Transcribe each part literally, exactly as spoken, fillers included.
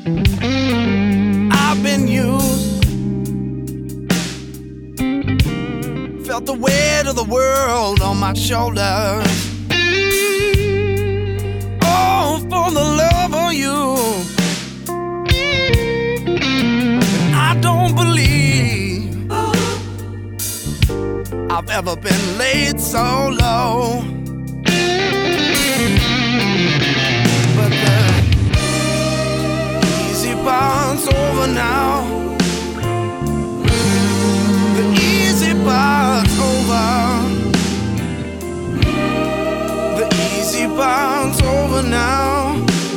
I've been used, felt the weight of the world on my shoulders. Oh, for the love of you. And I don't believe I've ever been laid so low. But the easy part's over now. The easy part's over. The easy part's over now.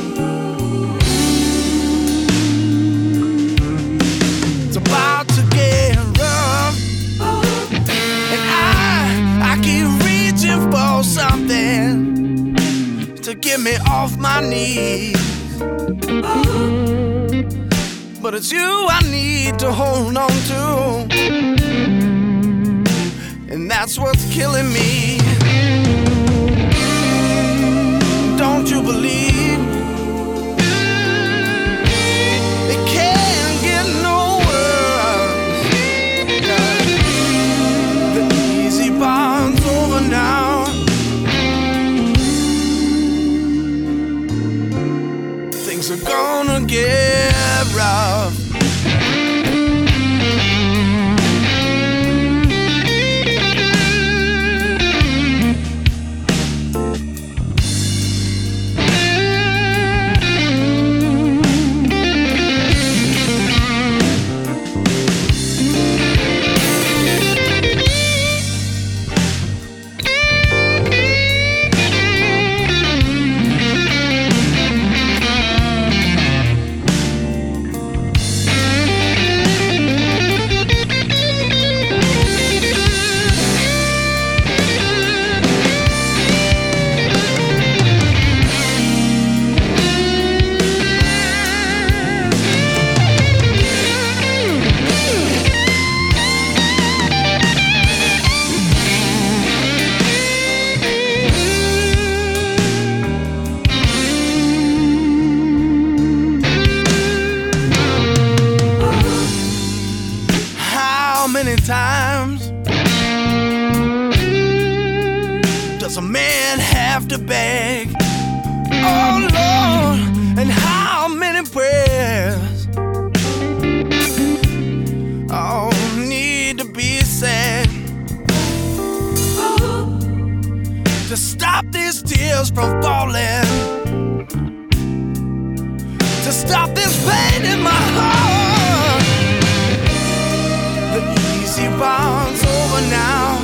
It's about to get rough, and I, I keep reaching for something to get me off my knees. But it's you I need to hold on to, and that's what's killing me. Don't you believe it can't get no worse? The easy part's over now. Things are gonna get rough. How many times does a man have to beg? Oh Lord, and how many prayers oh need to be said to stop these tears from falling, to stop this pain in my heart. The easy part's over now.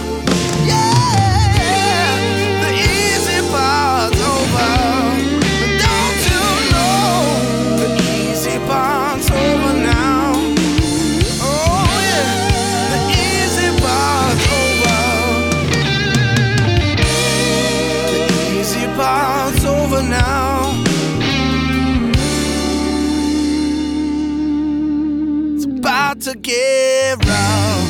Yeah, the easy part's over. But don't you know the easy part's over now? Oh yeah, the easy part's over. The easy part's over now. It's about to get round.